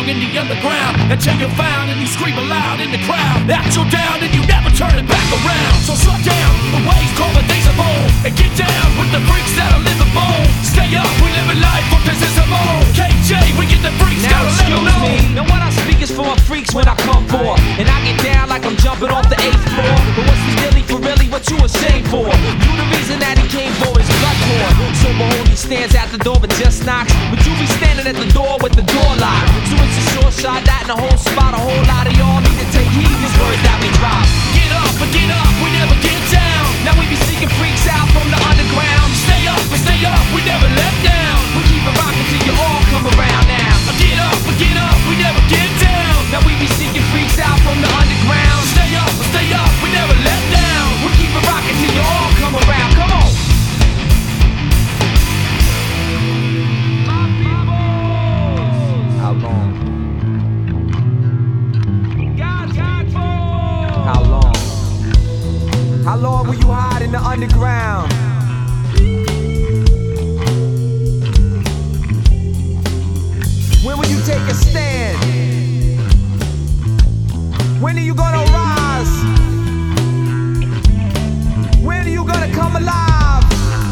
belong in the underground until you're found and you scream aloud in the crowd that you're down and you never turn it back around. So shut down the ways, call the days of old, and get down with the freaks that are living bold. Stay up, we live a life for this is a mold. KJ, we get the freaks, now gotta let them know. Me. Now what I speak is for my freaks when I come for, and I get down like I'm jumping off the 8th floor. But what's this really for really what you ashamed for? You the reason that he came for his blood core. So behold, he stands at the door but just knocks, but you be standing at the door with the door locked. So it's a short shot that in the whole spot. A whole lot of y'all need to take heed these words that we drop. Get up, we never get down. Now we be seeking freaks out from the underground. Stay up, we never let down. We keep it rocking till you all come around now. Get up, we never get down. Now we be seeking freaks out from the underground. Stay up, we never let down. We keep it rocking till you all come around. Come on. How long? How long? How long will you hide in the underground? When will you take a stand? When are you gonna rise? When are you gonna come alive?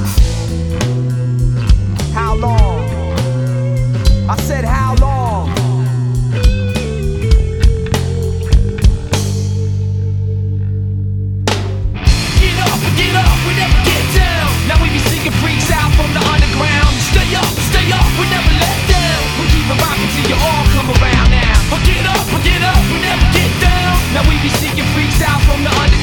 How long? I said how long? Get up, we never get down. Now we be seeking freaks out from the underground. Stay up, we never let down. We keep it rocking till you all come around now. Get up, we never get down. Now we be seeking freaks out from the underground.